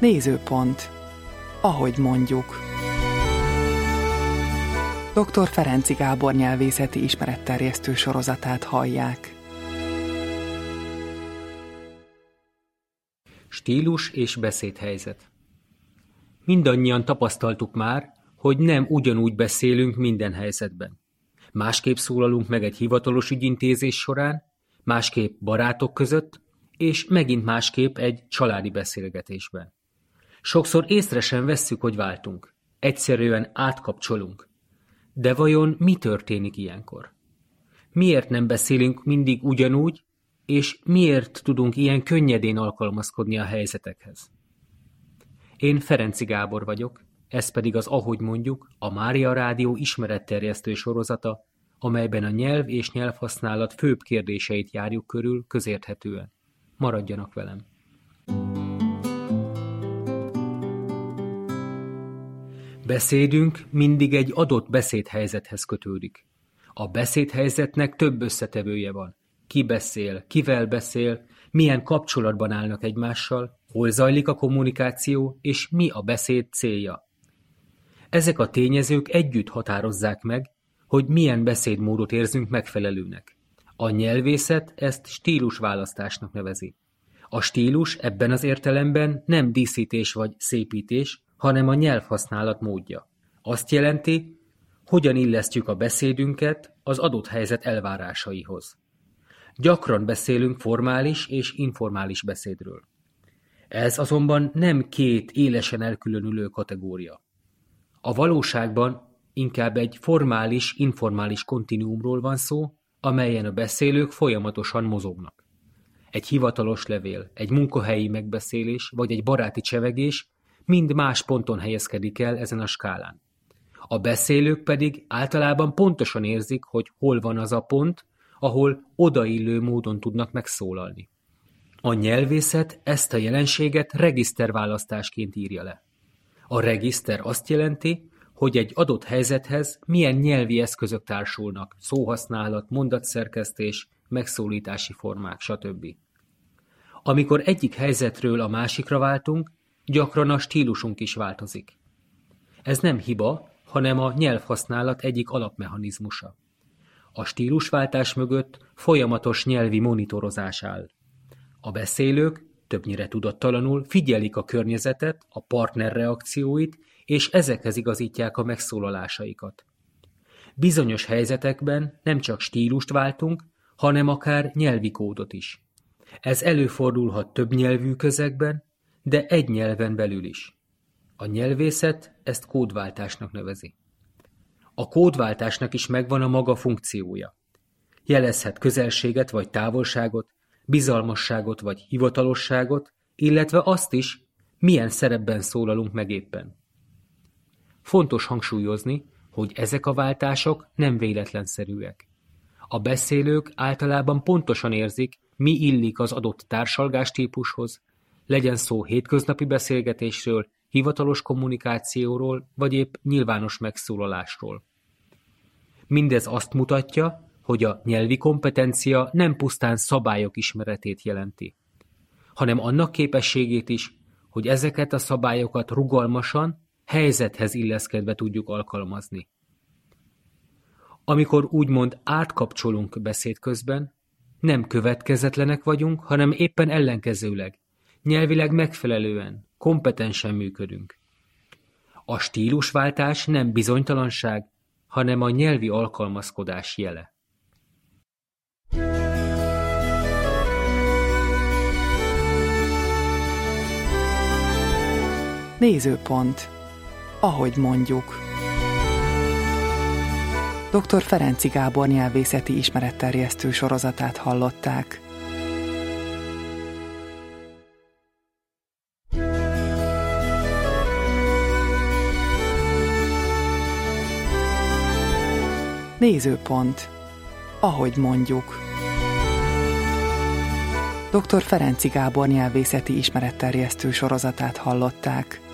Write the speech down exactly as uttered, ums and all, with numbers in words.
Nézőpont. Ahogy mondjuk. doktor Ferenczy Gábor nyelvészeti ismeretterjesztő sorozatát hallják. Stílus és beszédhelyzet. Mindannyian tapasztaltuk már, hogy nem ugyanúgy beszélünk minden helyzetben. Másképp szólalunk meg egy hivatalos ügyintézés során, másképp barátok között, és megint másképp egy családi beszélgetésben. Sokszor észre sem vesszük, hogy váltunk. Egyszerűen átkapcsolunk. De vajon mi történik ilyenkor? Miért nem beszélünk mindig ugyanúgy, és miért tudunk ilyen könnyedén alkalmazkodni a helyzetekhez? Én Ferenczy Gábor vagyok, ez pedig az Ahogy mondjuk, a Mária Rádió ismeretterjesztő sorozata, amelyben a nyelv és nyelvhasználat főbb kérdéseit járjuk körül közérthetően. Maradjanak velem! Beszédünk mindig egy adott beszédhelyzethez kötődik. A beszédhelyzetnek több összetevője van. Ki beszél, kivel beszél, milyen kapcsolatban állnak egymással, hol zajlik a kommunikáció, és mi a beszéd célja. Ezek a tényezők együtt határozzák meg, hogy milyen beszédmódot érzünk megfelelőnek. A nyelvészet ezt stílusválasztásnak nevezi. A stílus ebben az értelemben nem díszítés vagy szépítés, hanem a nyelvhasználat módja. Azt jelenti, hogyan illesztjük a beszédünket az adott helyzet elvárásaihoz. Gyakran beszélünk formális és informális beszédről. Ez azonban nem két élesen elkülönülő kategória. A valóságban inkább egy formális-informális kontinuumról van szó, amelyen a beszélők folyamatosan mozognak. Egy hivatalos levél, egy munkahelyi megbeszélés vagy egy baráti csevegés mind más ponton helyezkedik el ezen a skálán. A beszélők pedig általában pontosan érzik, hogy hol van az a pont, ahol odaillő módon tudnak megszólalni. A nyelvészet ezt a jelenséget regiszterválasztásként írja le. A regiszter azt jelenti, hogy egy adott helyzethez milyen nyelvi eszközök társulnak, szóhasználat, mondatszerkesztés, megszólítási formák, stb. Amikor egyik helyzetről a másikra váltunk, gyakran a stílusunk is változik. Ez nem hiba, hanem a nyelvhasználat egyik alapmechanizmusa. A stílusváltás mögött folyamatos nyelvi monitorozás áll. A beszélők, többnyire tudattalanul figyelik a környezetet, a partner reakcióit, és ezekhez igazítják a megszólalásaikat. Bizonyos helyzetekben nem csak stílust váltunk, hanem akár nyelvi kódot is. Ez előfordulhat több nyelvű közegben, de egy nyelven belül is. A nyelvészet ezt kódváltásnak nevezi. A kódváltásnak is megvan a maga funkciója. Jelezhet közelséget vagy távolságot, bizalmasságot vagy hivatalosságot, illetve azt is, milyen szerepben szólalunk meg éppen. Fontos hangsúlyozni, hogy ezek a váltások nem véletlenszerűek. A beszélők általában pontosan érzik, mi illik az adott társalgástípushoz, legyen szó hétköznapi beszélgetésről, hivatalos kommunikációról, vagy épp nyilvános megszólalásról. Mindez azt mutatja, hogy a nyelvi kompetencia nem pusztán szabályok ismeretét jelenti, hanem annak képességét is, hogy ezeket a szabályokat rugalmasan, helyzethez illeszkedve tudjuk alkalmazni. Amikor úgymond átkapcsolunk beszéd közben, nem következetlenek vagyunk, hanem éppen ellenkezőleg, nyelvileg megfelelően, kompetensen működünk. A stílusváltás nem bizonytalanság, hanem a nyelvi alkalmazkodás jele. Nézőpont. Ahogy mondjuk. doktor Ferenczy Gábor nyelvészeti ismeretterjesztő sorozatát hallották. Nézőpont. Ahogy mondjuk. doktor Ferenczy Gábor nyelvészeti ismeretterjesztő sorozatát hallották.